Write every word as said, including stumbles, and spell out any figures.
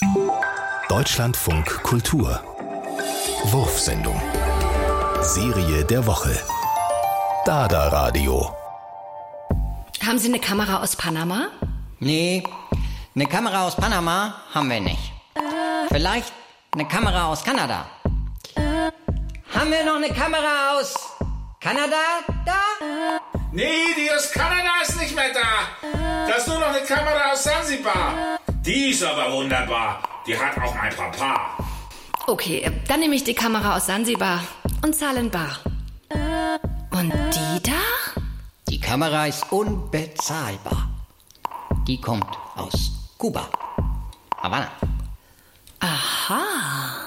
Deutschlandfunk Kultur. Wurfsendung. Serie der Woche. Dada Radio. Haben Sie eine Kamera aus Panama? Nee, eine Kamera aus Panama haben wir nicht. Vielleicht eine Kamera aus Kanada. Haben wir noch eine Kamera aus Kanada da? Nee, die aus Kanada ist nicht mehr da. Da ist nur noch eine Kamera aus Sansibar. Die ist aber wunderbar. Die hat auch mein Papa. Okay, dann nehme ich die Kamera aus Sansibar und zahle in bar. Und die da? Die Kamera ist unbezahlbar. Die kommt aus Kuba. Havanna. Aha.